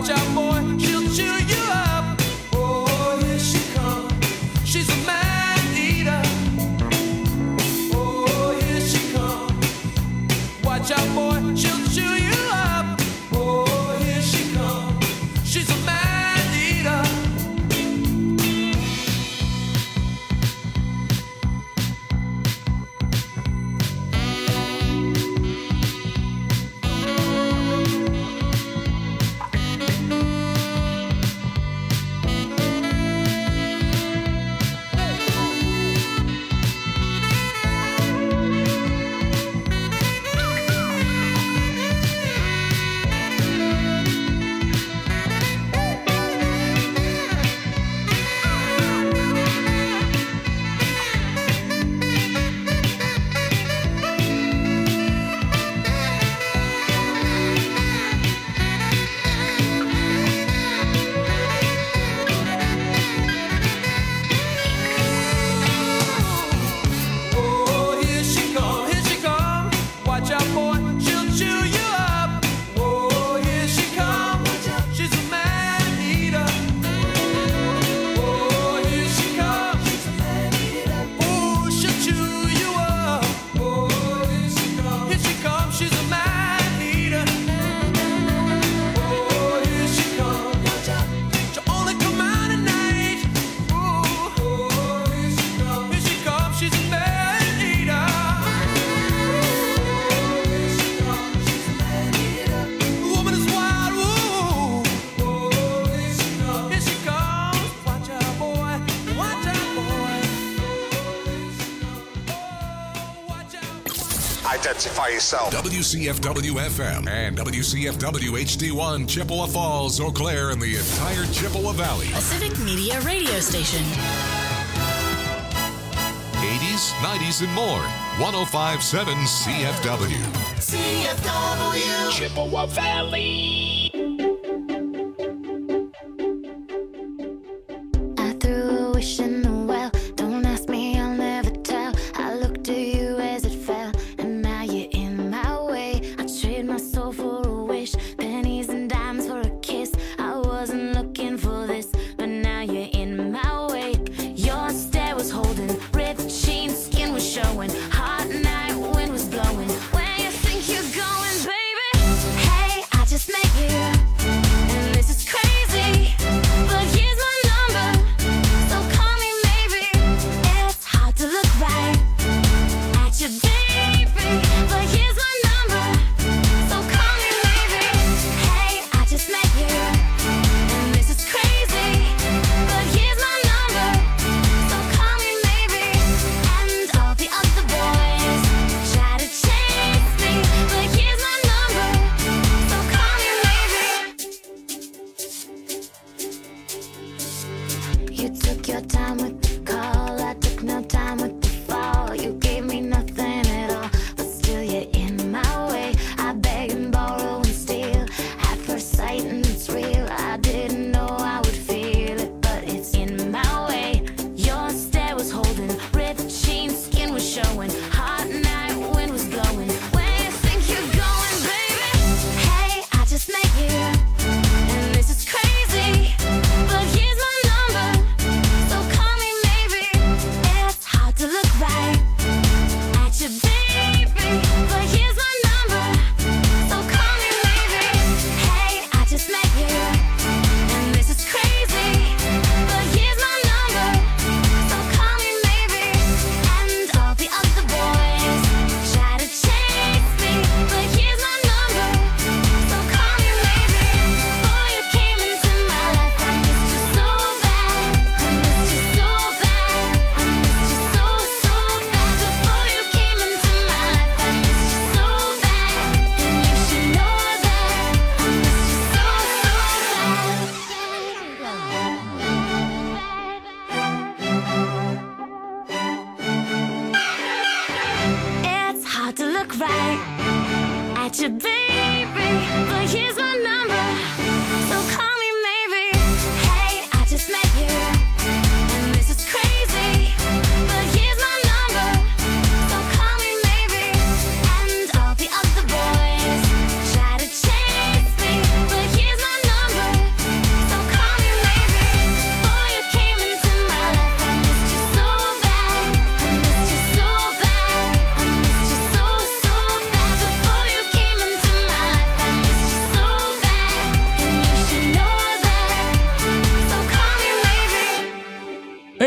Watch out, boy, she'll chew you up. Oh, here she comes. She's a man eater. Oh, here she comes. Watch out, boy, she'll chew you up. Oh, here she comes. She's a man eater. Identify yourself. WCFW FM and WCFW HD1 Chippewa Falls, Eau Claire, and the entire Chippewa Valley. A civic media radio station. 80s, 90s, and more. 105.7 CFW. CFW. Chippewa Valley. I threw a wish in the well. Don't ask me, I'll never tell. I looked at you as it fell, and now you're in my way. I trade my soul for a wish, pennies and dimes for a kiss. I wasn't looking for this, but now you're in my way. Your stare was holding, ripped jeans, skin was showing. Hot night, wind was blowing. Where you think you're going, baby? Hey, I just met you, and this is crazy, but here's my number, so call me maybe. It's hard to look right at your baby, but here's my number, so call me maybe. Hey, I just met you, and this is crazy, but here's my number, so call me maybe. And all the other boys try to chase me, but here's my number, so call me maybe. You took your time with the call, I took no time with the fall. You gave me nothing at all, but still you're in my way. I beg and borrow and steal at first sight, and it's real. I didn't know I would feel it, but it's in my way. Your stare was holding, ripped jeans, skin was showing. Hot night, wind was blowing. Where you think you're going, baby? Hey, I just met you, and this is crazy, but here's my number, so call me maybe.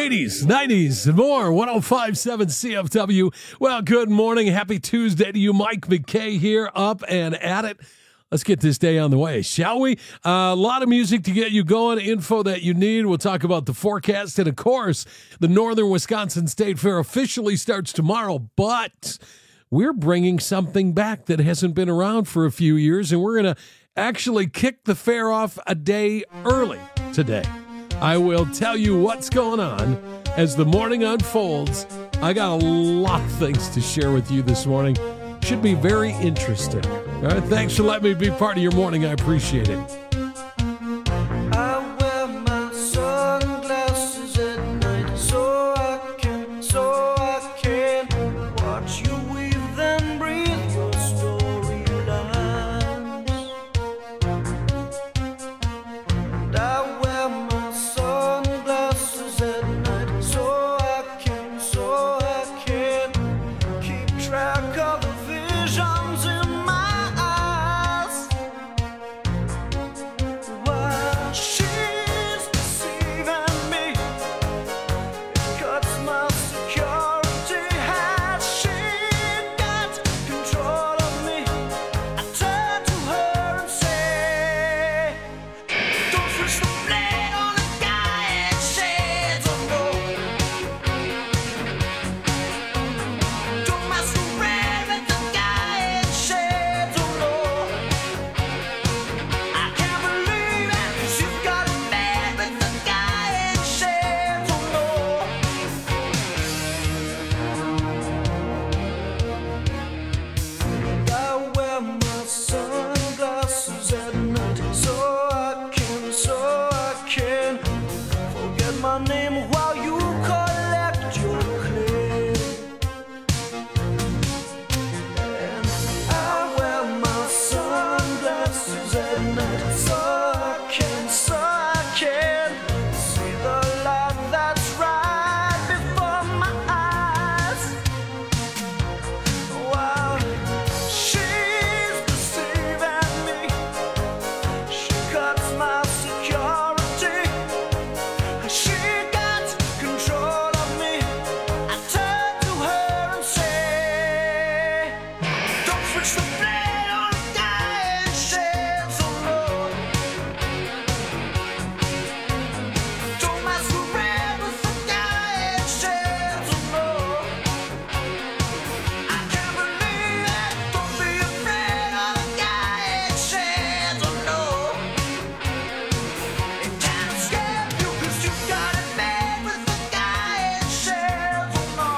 80s, 90s, and more. 105.7 CFW. Well, good morning. Happy Tuesday to you. Mike McKay here, up and at it. Let's get this day on the way, shall we? A lot of music to get you going, info that you need. We'll talk about the forecast. And, of course, the Northern Wisconsin State Fair officially starts tomorrow. But we're bringing something back that hasn't been around for a few years, and we're going to actually kick the fair off a day early today. I will tell you what's going on as the morning unfolds. I got a lot of things to share with you this morning. Should be very interesting. All right, thanks for letting me be part of your morning. I appreciate it. I wear my sunglasses at night so I can watch you weave and breathe your storylines. And I wear my sunglasses at night so I can keep track of the visions in my eyes. While she's deceiving me, it cuts my security. Has she got control of me? I turn to her and say, don't switch the blade on a guy and shades, oh no. Don't masquerade with the guy in shades, oh no. I can't believe it, she's got a man with the guy in shades, oh no. I wear my sunglasses at night so I can forget my name while you collect your clay. And I wear my sunglasses at night so I can see the light that's right before my eyes. While she's deceiving me, she cuts my security. She got control of me. I turn to her and say, don't switch the blade on a guy in shades, oh no. Don't masquerade with the guy in shades, oh no. I can't believe it. Don't be afraid of the guy in shades, oh no. It can't escape you 'cause you got it made with the guy in shades, oh no.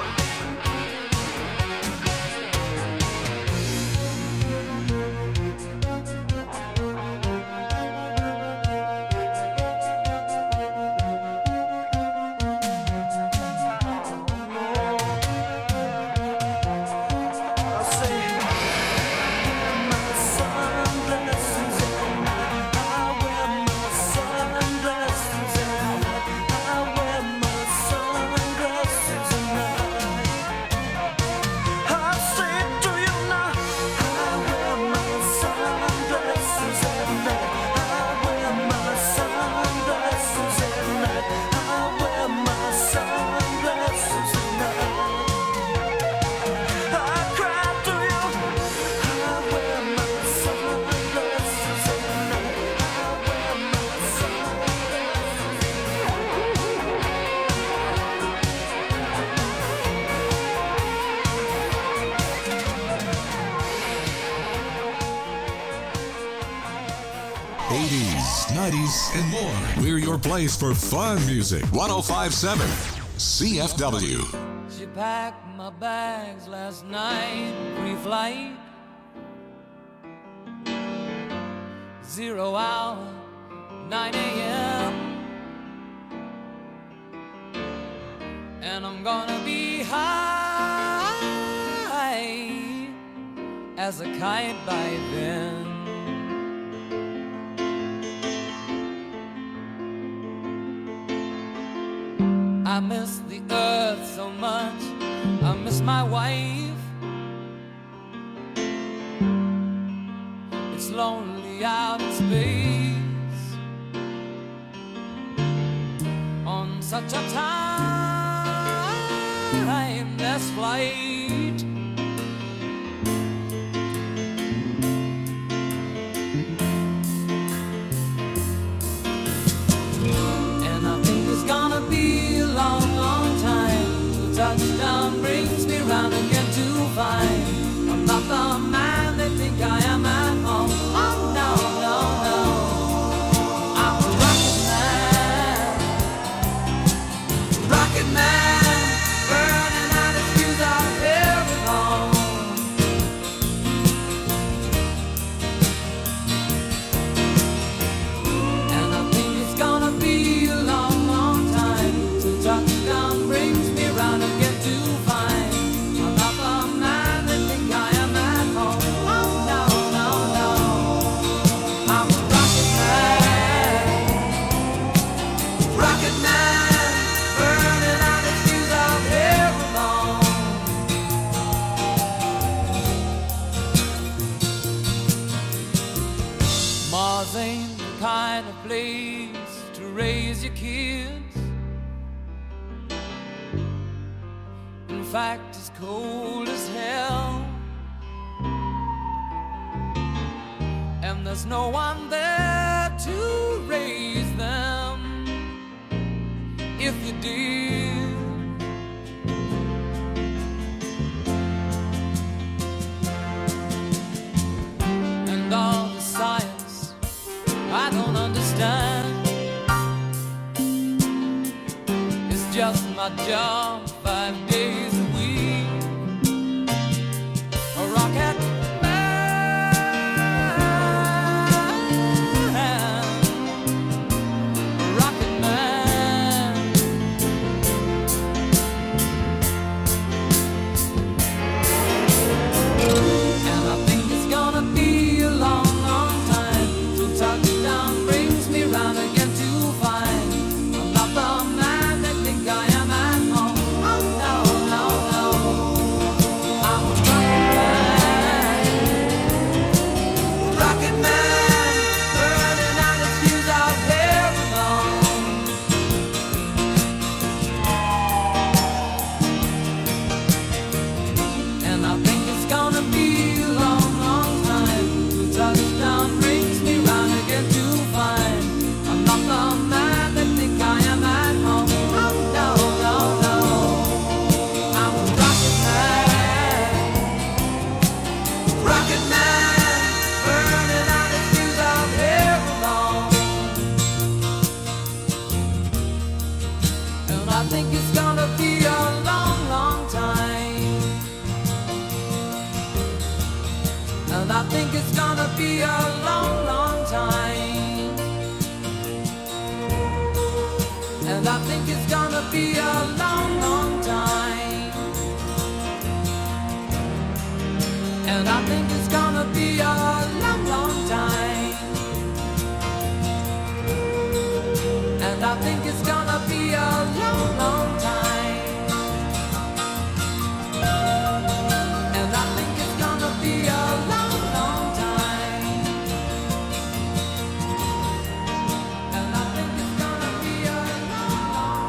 I say, my sunglasses at night. I wear my sunglasses at night. I wear my sunglasses at night. I say to you now, I wear my sunglasses at night. I wear my sunglasses at night. I wear my sunglasses at night. I cry to you. I wear my sunglasses at night. I wear my '80s, '90s, and more. We're your place for fun music. 105.7 CFW. She packed my bags last night, pre-flight. 0 hour, 9 a.m. And I'm gonna be high as a kite by then. I miss the earth so much. I miss my wife. It's lonely out in space. On such a timeless flight. And I think it's gonna be a long, long time till touchdown brings me round again to find I'm not the man they think I am at home. Oh no, no, no, I'm a rocket man, burning out his fuse out here alone. And I think it's gonna be a long, long time till touchdown brings me round again to find I'm not the man they think I am at home. Oh no, no, no, I'm a rocket man, burning out his fuse out here alone. Mars ain't the kind of place to raise your kids. In fact, it's cold as hell. And there's no one there to raise them. If you did, and all the science I don't understand, it's just my job 5 days a week. A rocket be a long, long time. And I think it's gonna be a long, long time. And I think it's gonna be a long, long time. And I think it's gonna be a long, long time. And I think it's gonna be a long, long time. And I think it's gonna be a long, long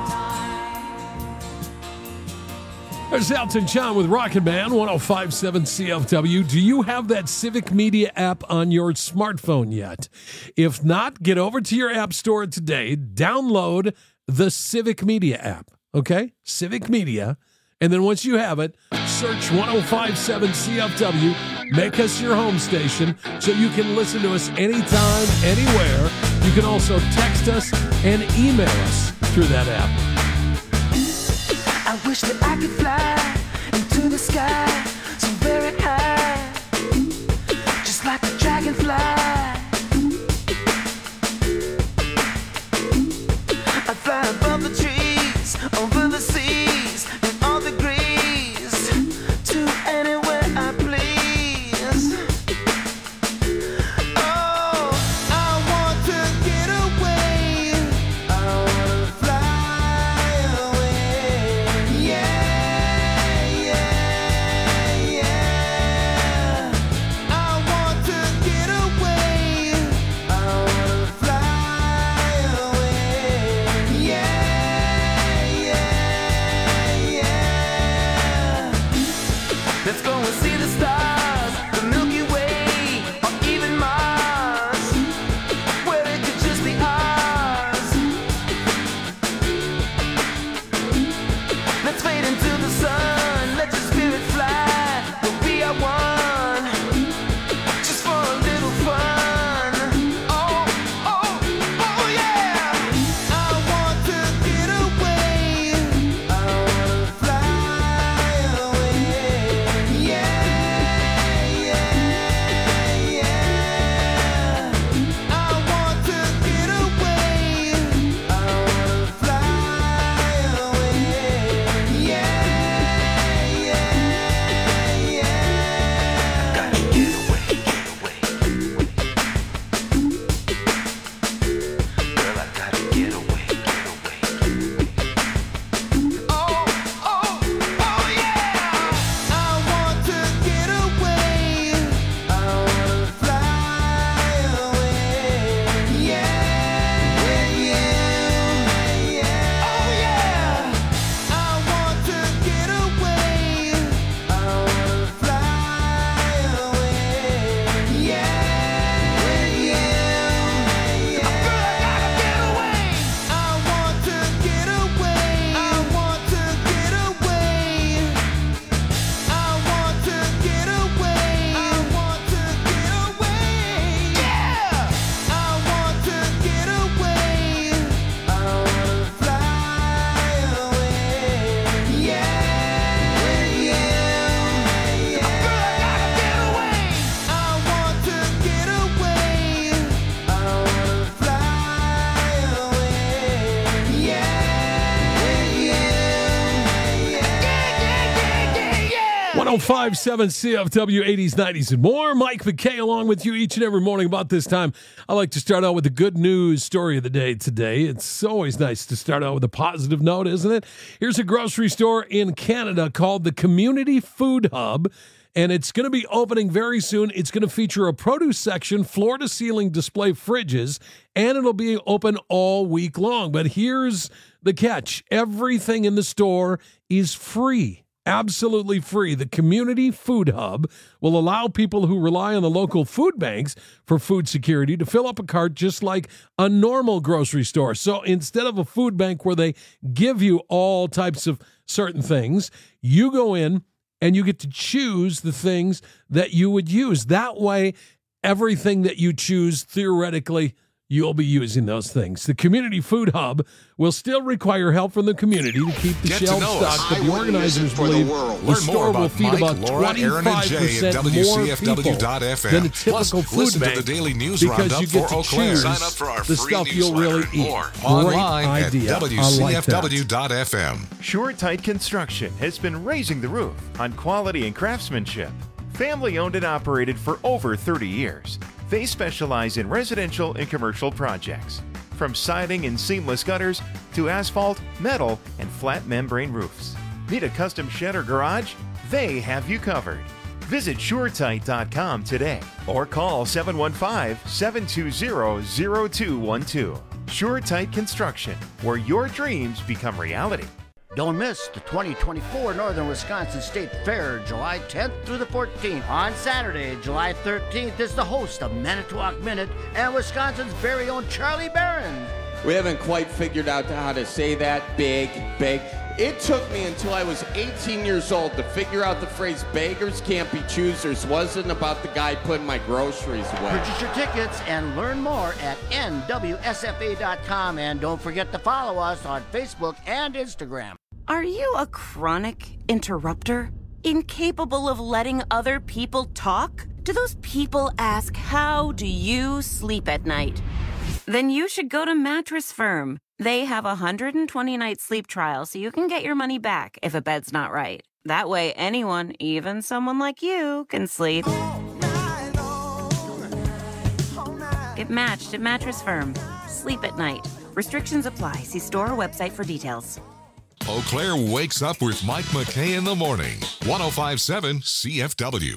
time. There's Elton John with Rocket Man, 105.7 CFW. Do you have that Civic Media app on your smartphone yet? If not, get over to your app store today, download the Civic Media app, okay? Civic Media. And then once you have it, search 105.7 CFW, make us your home station so you can listen to us anytime, anywhere. You can also text us and email us through that app. I wish that I could fly into the sky so very high, just like a dragonfly. I fly above the trees, over the seas, in all degrees, to anywhere I please. Oh, I want to get away. I want to fly away. Yeah, yeah, 1057 CFW 80s, 90s, and more. Mike McKay along with you each and every morning about this time. I like to start out with the good news story of the day today. It's always nice to start out with a positive note, isn't it? Here's a grocery store in Canada called the Community Food Hub, and it's going to be opening very soon. It's going to feature a produce section, floor-to-ceiling display fridges, and it'll be open all week long. But here's the catch. Everything in the store is free. Absolutely free. The Community Food Hub will allow people who rely on the local food banks for food security to fill up a cart just like a normal grocery store. So instead of a food bank where they give you all types of certain things, you go in and you get to choose the things that you would use. That way, everything that you choose, theoretically, you'll be using those things. The Community Food Hub will still require help from the community to keep the Get to shelves know us. stocked, but the organizers believe the Learn more store will about feed Mike, about Laura, Aaron, and Jay at 25% more people WCFW.FM. than a typical Plus, food listen bank to the daily news because roundup you get for to Eau Claire. choose Sign up for our the free stuff you'll really newsletter. eat. Or Great online idea. at I like that. WCFW.FM. SureTight Construction has been raising the roof on quality and craftsmanship. Family owned and operated for over 30 years. They specialize in residential and commercial projects. From siding and seamless gutters to asphalt, metal, and flat membrane roofs. Need a custom shed or garage? They have you covered. Visit SureTight.com today or call 715-720-0212. SureTight Construction, where your dreams become reality. Don't miss the 2024 Northern Wisconsin State Fair, July 10th through the 14th. On Saturday, July 13th, is the host of Manitowoc Minute and Wisconsin's very own Charlie Barron. We haven't quite figured out how to say that. Big. It took me until I was 18 years old to figure out the phrase beggars can't be choosers wasn't about the guy putting my groceries away. Purchase your tickets and learn more at nwsfa.com. And don't forget to follow us on Facebook and Instagram. Are you a chronic interrupter? Incapable of letting other people talk? Do those people ask, how do you sleep at night? Then you should go to Mattress Firm. They have a 120-night sleep trial so you can get your money back if a bed's not right. That way anyone, even someone like you, can sleep. Get matched at Mattress Firm. Sleep at night. Restrictions apply. See store or website for details. Eau Claire wakes up with Mike McKay in the morning. 1057 CFW.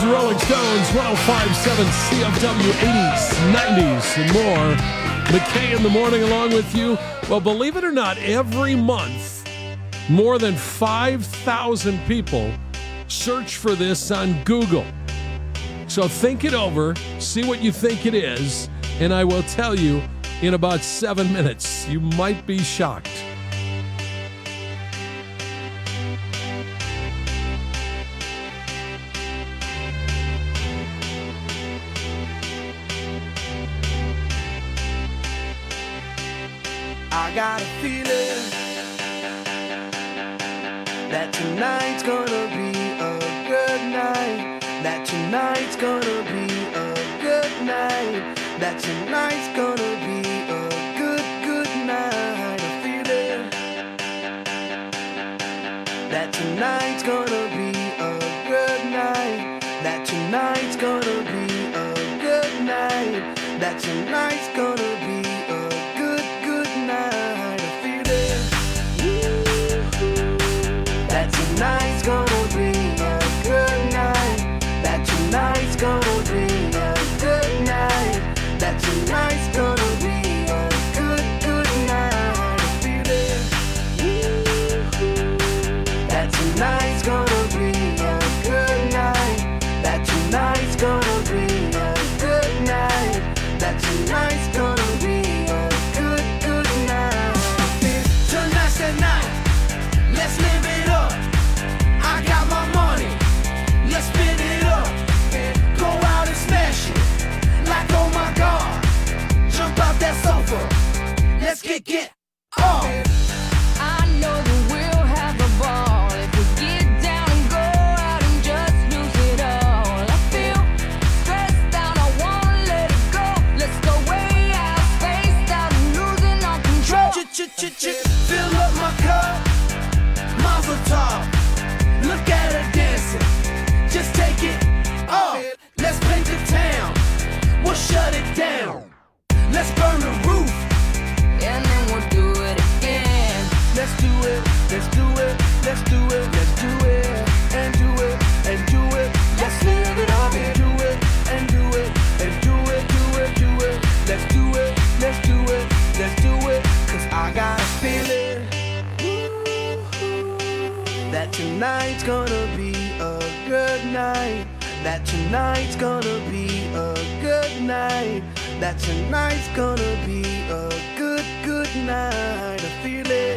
the Rolling Stones, 105.7 CFW, 80s, 90s, and more. McKay in the morning along with you. Well, believe it or not, every month, more than 5,000 people search for this on Google. So think it over, see what you think it is, and I will tell you in about 7 minutes. You might be shocked. I got a feeling that tonight's gonna be a good night. That tonight's gonna be a good night. That tonight's gonna be a good night. A feeling that tonight's gonna be a good night. That tonight's gonna be a good night. That tonight's gonna be a good night. A feeling that tonight's gonna be a good night. That tonight's gonna be a good night. That tonight's gonna be a good night. A feeling that tonight's gonna be a good night. That tonight's gonna be a good night. That tonight's gonna be a good night. Tonight's the night. Let's live it up. I got my money. Let's spin it up. Go out and smash it. Like, oh my God. Jump out that sofa. Let's get off. I know that we'll have a ball if we get down and go out and just lose it all. I feel stressed out, I wanna let it go. Let's go way out, spaced out and losing all control. Fill up my cup. Mazel tov. Look at her dancing. Just take it off. Let's paint the town. We'll shut it down. Let's burn the roof. And then we'll do it again. Let's do it. Let's do it. Let's do it. Let's do it. And do it. And do it. Let's live it up and do it. And do it. And do it. Do it. Do it. Let's do it. Let's do it. Let's do it. 'Cause I got a feeling that tonight's gonna be a good night. That tonight's gonna be a good night. That tonight's gonna be a good night. A feeling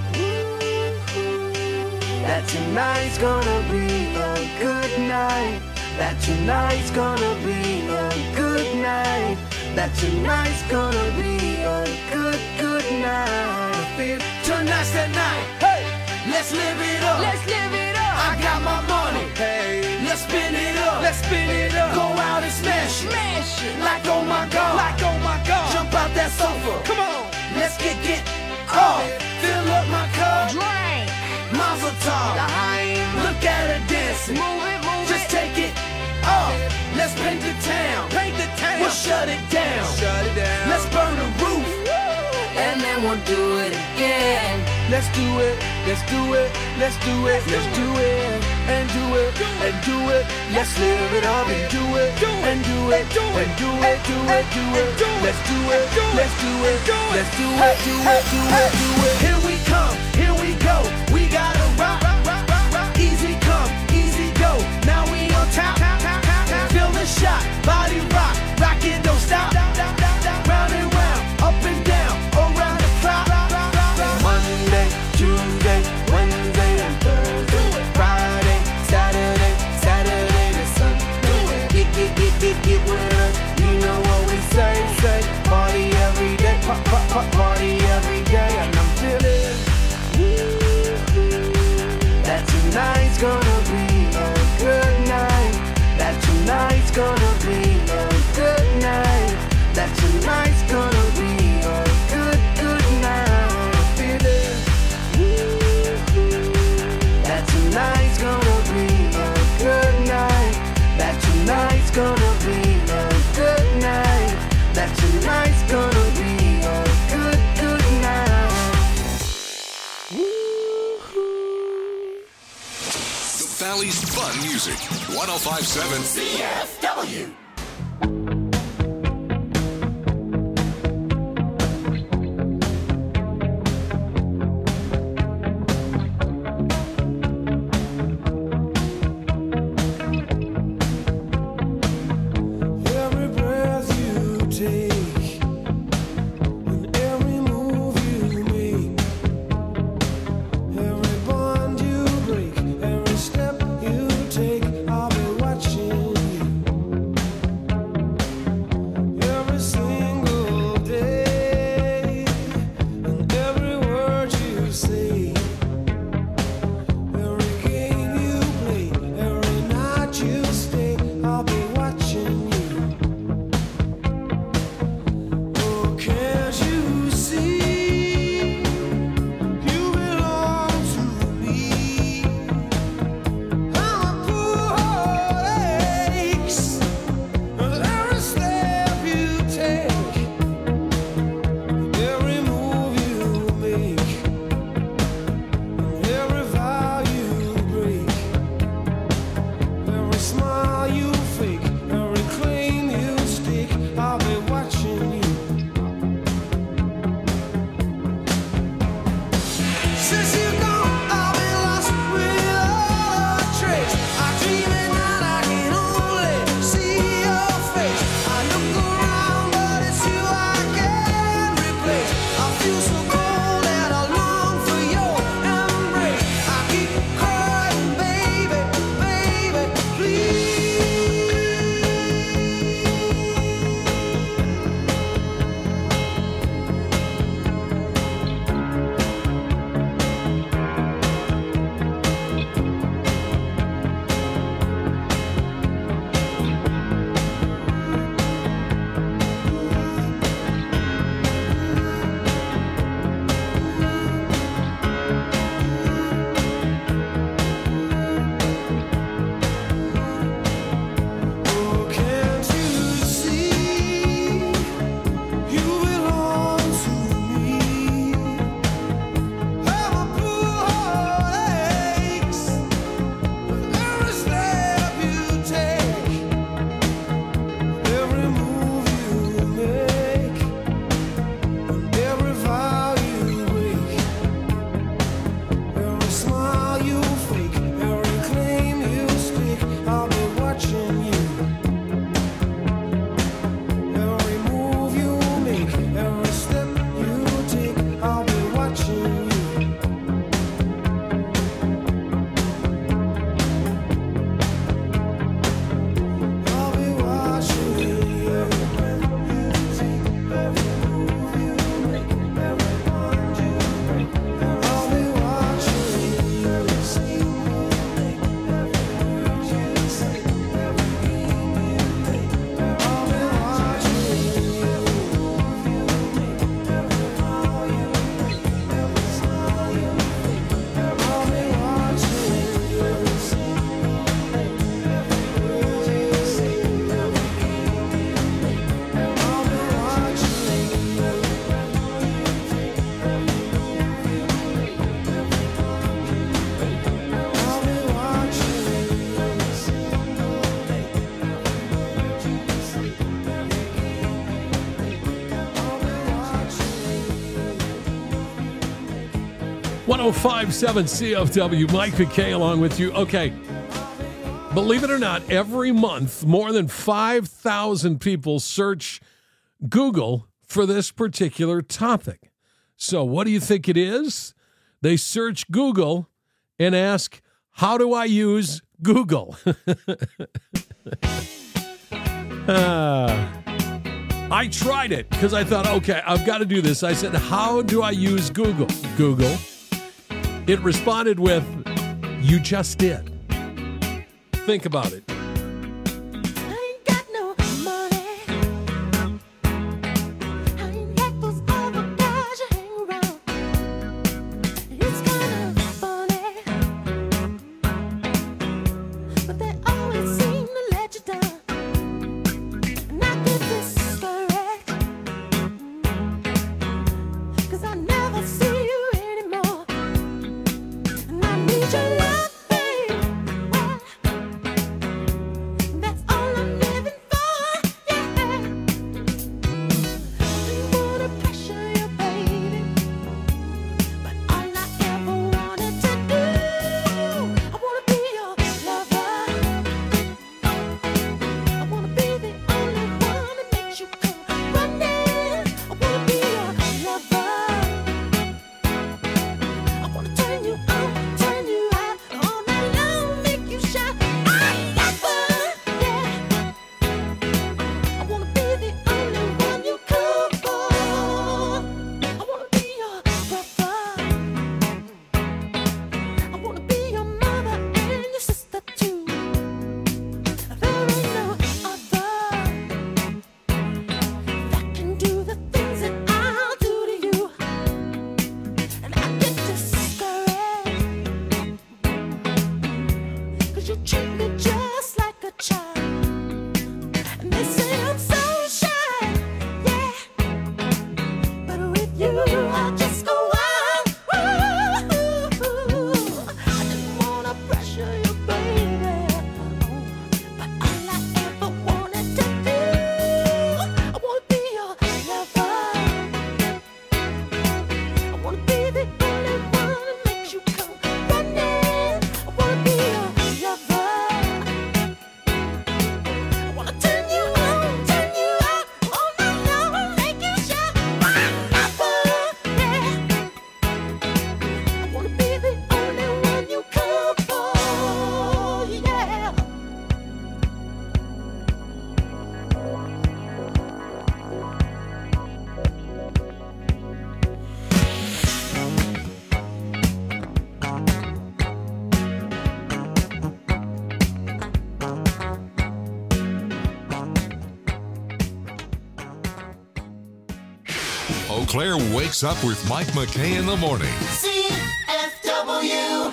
that tonight's gonna be a good night. That tonight's gonna be a good night. That tonight's gonna be a good night. A feeling tonight's the night. Hey, let's live it up. Let's live it up. I got my money. Hey, let's spin it up. Let's spin it up. Go out and smash it. Smash it. Like oh my God. Like oh my God. Jump out that sofa. Come on. Let's get off. Fill up my cup. Drink. Mazel tov. Look at her dancing. Move it, move Just it. take it off. Let's paint the town. Paint the town. We'll shut it down. Shut it down. Let's burn the roof. And then we'll do it again. Let's do it. Let's do it. Let's do it. Let's do it. And do it. And do it. Let's live it up and do it. And do it. And do it. Do it. Do it. Let's do it. Let's do it. Let's do it. Do it. Do it. Do it. Here we come. Here we go. We gotta rock. Easy come. Easy go. Now we on top. Feel the shot. Body rock. Rock it. Don't stop. Round and round. Up and down. Around the clock. Monday, Tuesday, Wednesday, and Thursday. Friday, Saturday, Saturday to Sunday. Get with us. You know what we say. Party every day. Party every day. And I'm feeling that tonight's gonna be a good night. That tonight's gonna be a good night. That tonight's gonna be a good night. I feel it. That tonight's gonna be a good night. That tonight's gonna be a good night. That tonight's gonna be a good night. The Valley's fun music. 1057 CFW. Every breath you take and every move you make, every bond you break, every step you take, I'll be watching you. Every single day and every word you say, every game you play, every night you stay, I'll be watching you. Oh, can't you see? You belong to me. I'm a poor heartaches. Every step you take, every move you make, every vow you break, every smile you fake, every claim you stake, I'll be watching you. Since you're gone, I've been lost without a trace. I dream at night, I can only see your face. I look around, but it's you I can't replace. I feel so cold and I long for your embrace. I keep crying, baby, baby, please. Oh, can't you see? You belong to me. I'm a poor heartaches. Every step you take, every move you make, every vow you break, every smile you fake, every claim you stake, I'll be watching you. Every move you make, every step you take, I'll be watching you. I'll be watching you. Every breath you take, every move you make, every bond you break, I'll be watching you. Every single day, every word you say, every game you play, I'll be watching you. Every move you make, every vow you break, every smile you fake, I'll be watching you. Every single day, every word you say, every game you play, I'll be watching you. Every breath you take, every move you make, every bond you break, I'll be watching you. Every single day, every word you say, every game you play, I'll be watching you. 1057 CFW, Mike McKay along with you. Okay, believe it or not, every month, more than 5,000 people search Google for this particular topic. So what do you think it is? They search Google and ask, how do I use Google? I tried it because I thought, okay, I've got to do this. I said, how do I use Google? Google. It responded with, you just did. Think about it. Eau Claire wakes up with Mike McKay in the morning. CFW.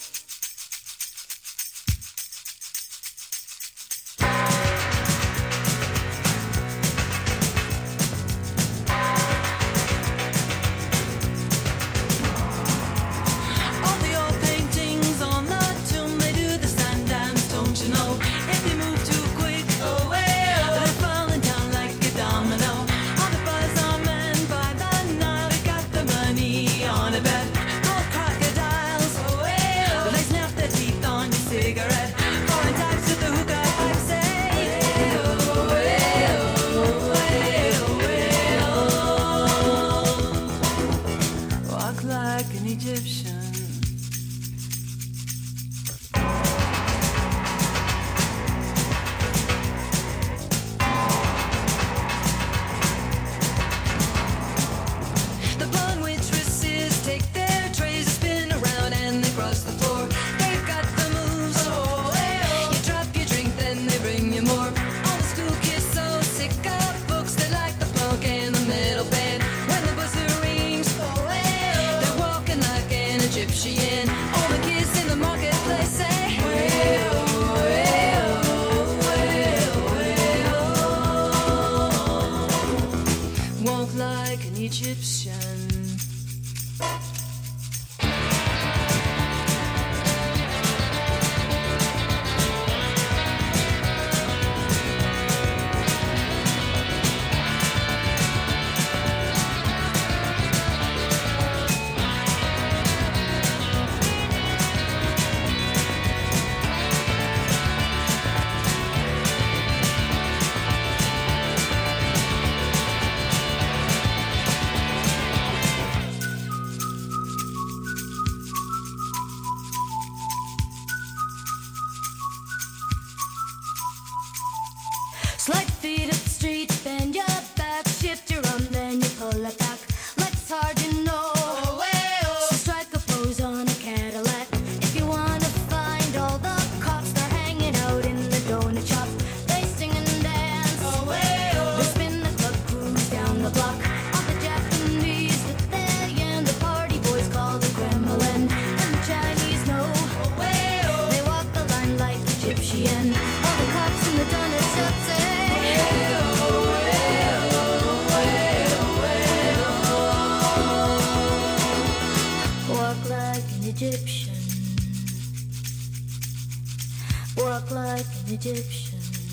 All the old paintings on the tomb, they do the sun dance, don't you know? If you move too quick, they're falling down like a domino. All the buzz on men by the Nile, they got the money on a bet. Gold crocodiles, they snap their teeth on your cigarette. Foreign types with the hookah pipe say, walk like an Egyptian. The blonde waitresses take their trays and spin around and they cross the floor. They've got the moves. You drop your drink, then they bring you more. All the school kids so sick of books, they like the punk and the metal band. When the buzzer rings, they're walking like an Egyptian. All the kids in the marketplace say, walk like an Egyptian. Slide feet up the street, bend your back, shift your arm, then you pull it back. Legs hard, you know. So strike a pose on a Cadillac. If you wanna find all the cops, they're hanging out in the donut shop. They sing and dance. They spin the club cruise down the block. All the Japanese with their yen, the party boys call the Kremlin. And the Chinese know. They walk the line like Egyptian. All the cops in the donut shop say, walk like an Egyptian. Walk like an Egyptian.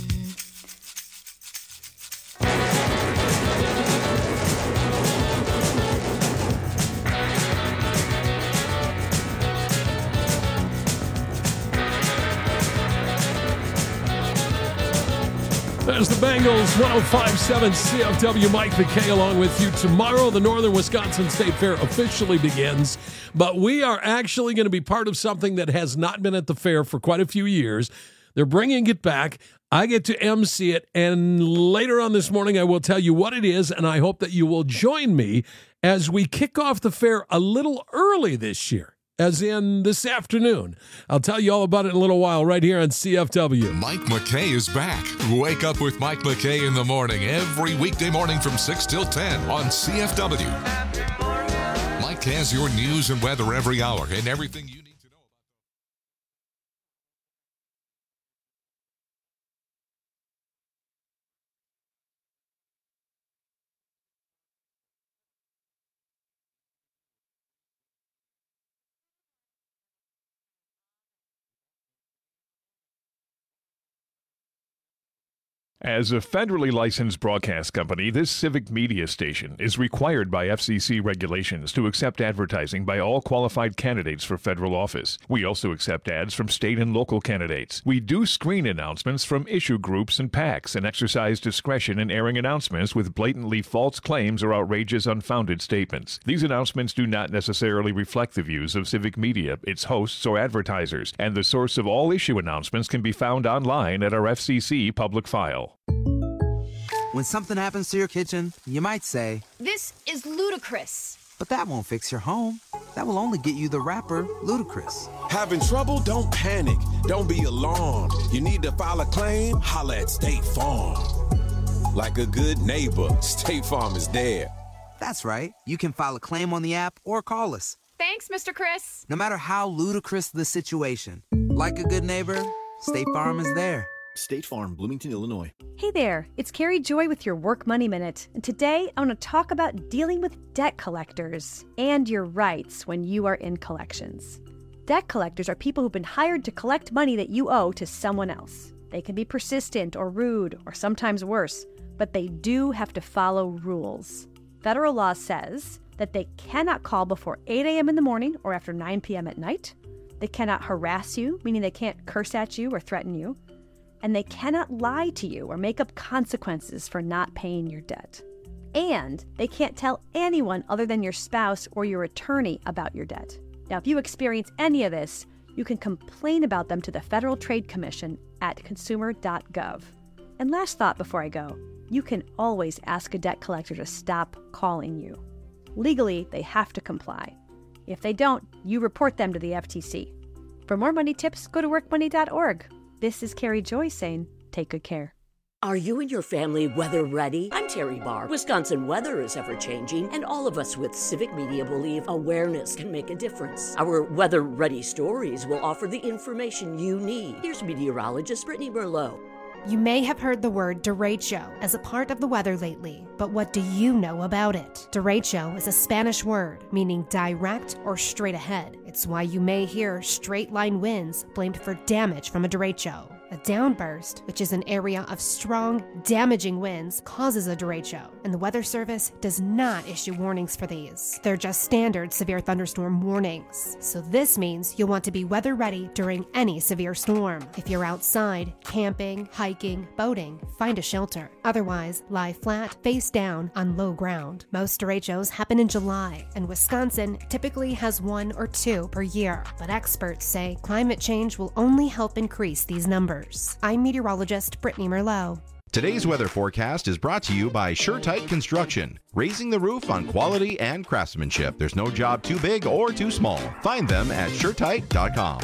There's the Bengals, 105.7 CFW. Mike McKay along with you. Tomorrow, the Northern Wisconsin State Fair officially begins, but we are actually going to be part of something that has not been at the fair for quite a few years. They're bringing it back. I get to MC it, and later on this morning, I will tell you what it is, and I hope that you will join me as we kick off the fair a little early this year. As in this afternoon. I'll tell you all about it in a little while right here on CFW. Mike McKay is back. Wake up with Mike McKay in the morning every weekday morning from 6 till 10 on CFW. Mike has your news and weather every hour and everything you need. As a federally licensed broadcast company, this civic media station is required by FCC regulations to accept advertising by all qualified candidates for federal office. We also accept ads from state and local candidates. We do screen announcements from issue groups and PACs and exercise discretion in airing announcements with blatantly false claims or outrageous, unfounded statements. These announcements do not necessarily reflect the views of civic media, its hosts, or advertisers, and the source of all issue announcements can be found online at our FCC public file. When something happens to your kitchen, you might say, "This is ludicrous." But that won't fix your home. That will only get you the rapper, Ludacris. Having trouble? Don't panic. Don't be alarmed. You need to file a claim? Holla at State Farm. Like a good neighbor, State Farm is there. That's right. You can file a claim on the app or call us. Thanks, Mr. Chris. No matter how ludicrous the situation. Like a good neighbor, State Farm is there. State Farm, Bloomington, Illinois. Hey there, it's Carrie Joy with your Work Money Minute. And today I want to talk about dealing with debt collectors and your rights when you are in collections. Debt collectors are people who've been hired to collect money that you owe to someone else. They can be persistent or rude or sometimes worse, but they do have to follow rules. Federal law says that they cannot call before 8 a.m. in the morning or after 9 p.m. at night. They cannot harass you, meaning they can't curse at you or threaten you. And they cannot lie to you or make up consequences for not paying your debt. And they can't tell anyone other than your spouse or your attorney about your debt. Now, if you experience any of this, you can complain about them to the Federal Trade Commission at consumer.gov. And last thought before I go, you can always ask a debt collector to stop calling you. Legally, they have to comply. If they don't, you report them to the FTC. For more money tips, go to workmoney.org. This is Carrie Joy saying, take good care. Are you and your family weather ready? I'm Terry Barr. Wisconsin weather is ever changing, and all of us with Civic Media believe awareness can make a difference. Our weather ready stories will offer the information you need. Here's meteorologist Brittany Merlot. You may have heard the word derecho as a part of the weather lately, but what do you know about it? Derecho is a Spanish word meaning direct or straight ahead. It's why you may hear straight line winds blamed for damage from a derecho. A downburst, which is an area of strong, damaging winds, causes a derecho, and the Weather Service does not issue warnings for these. They're just standard severe thunderstorm warnings. So this means you'll want to be weather ready during any severe storm. If you're outside, camping, hiking, boating, find a shelter. Otherwise, lie flat, face down, on low ground. Most derechos happen in July, and Wisconsin typically has 1 or 2 per year. But experts say climate change will only help increase these numbers. I'm meteorologist Brittany Merlot. Today's weather forecast is brought to you by SureTight Construction, raising the roof on quality and craftsmanship. There's no job too big or too small. Find them at SureTight.com.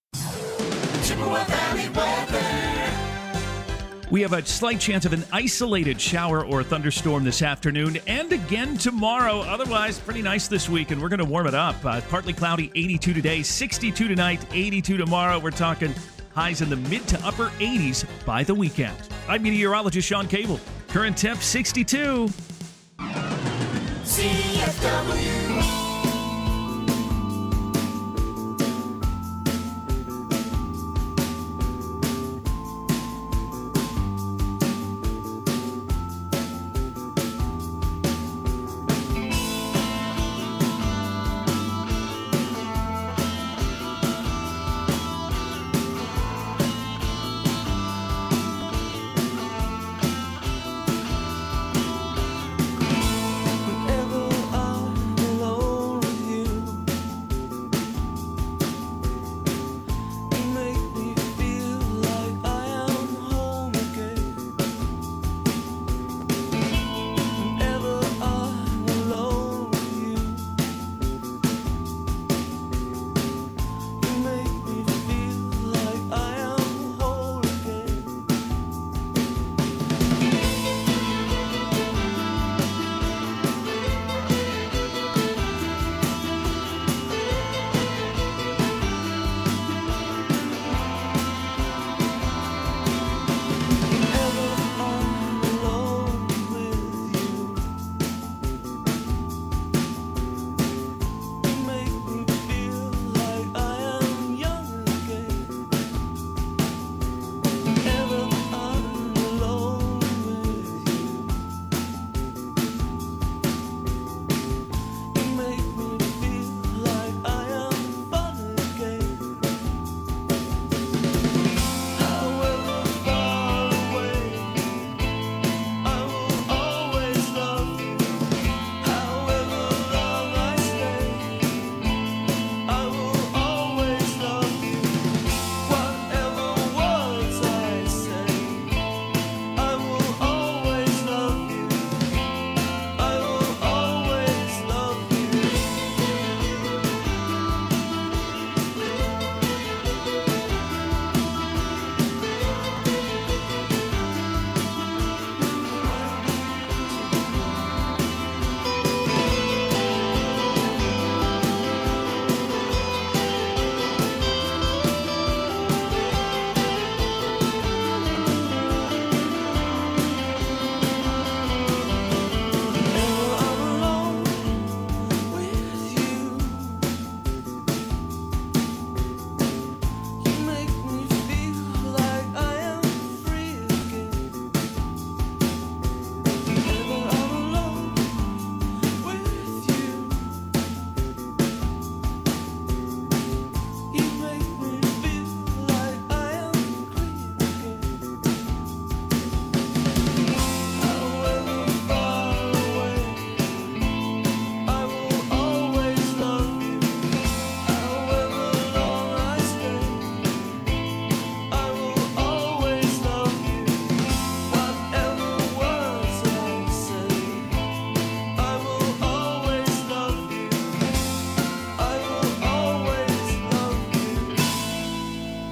Chippewa Valley weather. We have a slight chance of an isolated shower or thunderstorm this afternoon and again tomorrow. Otherwise, pretty nice this week, and we're going to warm it up. Partly cloudy, 82 today, 62 tonight, 82 tomorrow. We're talking highs in the mid to upper 80s by the weekend. I'm meteorologist Sean Cable. Current temp 62. CFW. Whenever I'm alone.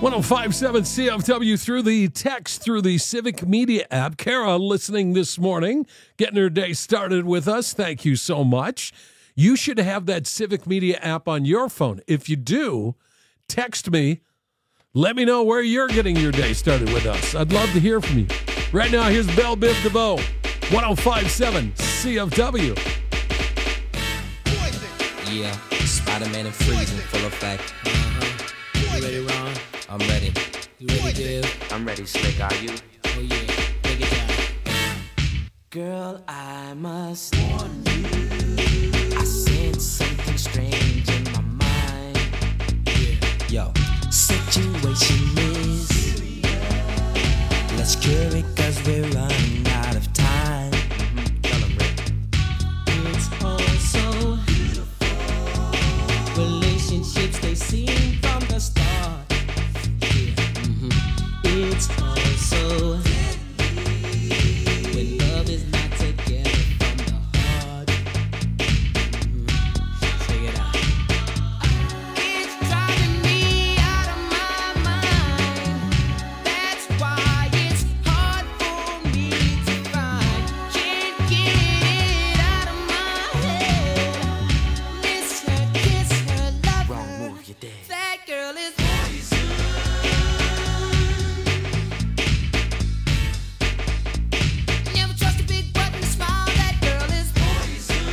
1057 CFW through the text through the Civic Media app. Kara listening this morning, getting her day started with us. Thank you so much. You should have that Civic Media app on your phone. If you do, text me. Let me know where you're getting your day started with us. I'd love to hear from you. Right now, here's Belle Biv DeVoe, 1057 CFW. Yeah, Spider-Man and freezing, full effect. You ready, Ron? I'm ready. You ready, Div? I'm ready, Slick. Are you? Oh yeah, break it down. Girl, I must warn you. I sense something strange in my mind. Yeah. Yo, situation is serious. Let's cure it 'cause we're running out of time. Tell 'em, Rick. It's all so beautiful. Relationships, they seem from the start. It's also when love is not together from the heart. Check it out. It's driving me out of my mind. That's why it's hard for me to find. Can't get it out of my head. Miss her, kiss her, love her. Wrong move, you're dead. That girl is poison. Never trust a big button smile. That girl is poison.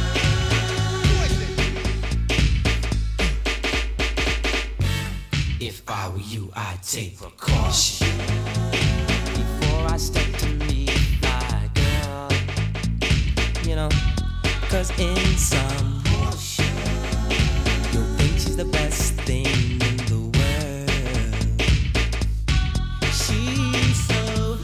If I were you, I'd take precaution before I step to meet my girl. You know, 'cause in some you'll think she's the best thing in the world. She's so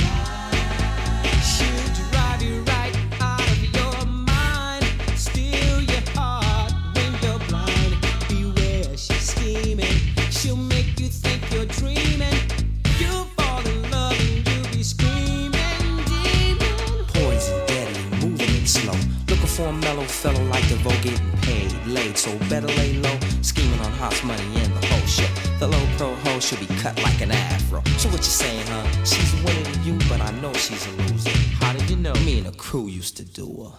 she'll drive you right out of your mind, steal your heart when you're blind. Beware, she's scheming. She'll make you think you're dreaming. You'll fall in love and you'll be screaming, demon. Poison, deadly, moving it slow. Looking for a mellow fellow like DeVoe, getting paid, laid, so better lay low. Scheming on hot money and the whole shit. The low pro hoe should be cut like an afro. So what you saying, huh? She's a winner to you, but I know she's a loser. How did you know? Me and the crew used to do her.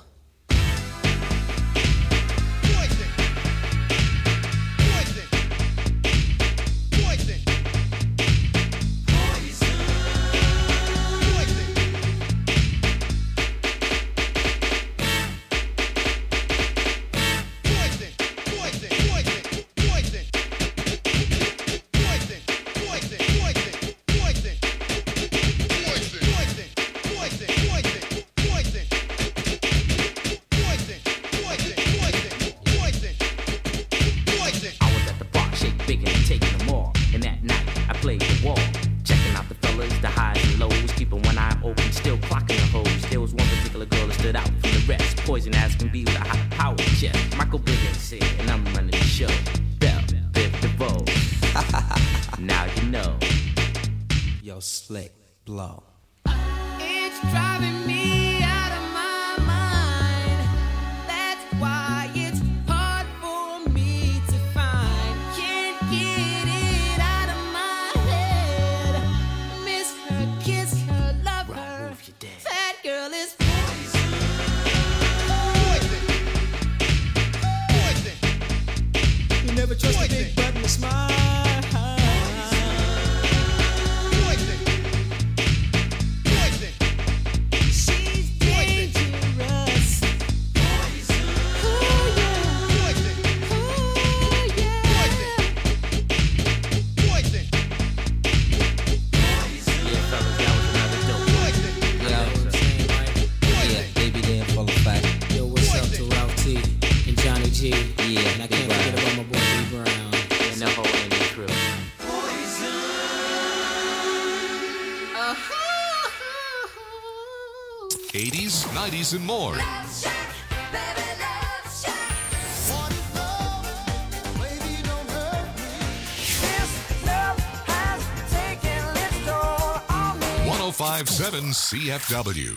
I was at the bar, shake big and taking them all. And that night, I played the wall. Checking out the fellas, the highs and lows. Keeping one eye open, still clocking the hoes. There was one particular girl that stood out from the rest. Poison as can be with a high power chest. Michael Biggins here, and I'm running the show. Belle Biv DeVoe. Now you know. Yo, Slick, blow. It's driving me out of my mind. That's why it's hard for me to find. Can't get it out of my head. Miss her, kiss her, love her. That girl is poison. You never trust a big button to smile. She's dangerous. Oh yeah. Oh yeah. Yeah, fellas, that was another dope. You know what I'm saying, right? Yeah, baby, they in full effect. Yo, what's up to Ralph T and Johnny G? Yeah, and I can't forget about my boy B Brown and the whole Indie crew. 80s, 90s, and more. .105.7 CFW.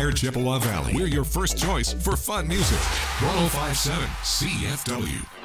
entire Chippewa Valley. We're your first choice for fun music. 105.7 CFW.